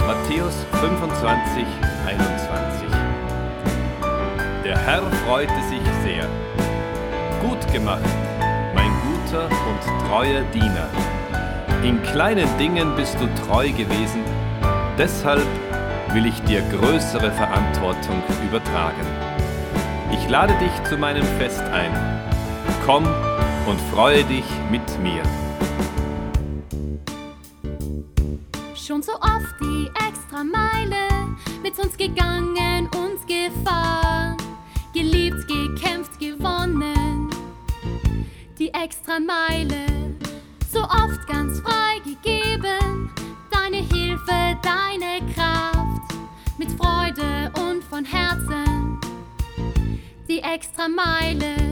Matthäus 25, 21. Der Herr freute sich sehr. Gut gemacht, mein guter und treuer Diener. In kleinen Dingen bist du treu gewesen, deshalb will ich dir größere Verantwortung übertragen. Ich lade dich zu meinem Fest ein. Komm und freue dich mit mir. Schon so oft die Extrameile mit uns gegangen und gefahren, geliebt, gekämpft, gewonnen. Die Extrameile, so oft ganz frei gegeben, deine Hilfe, deine Kraft, mit Freude und von Herzen. Die Extrameile.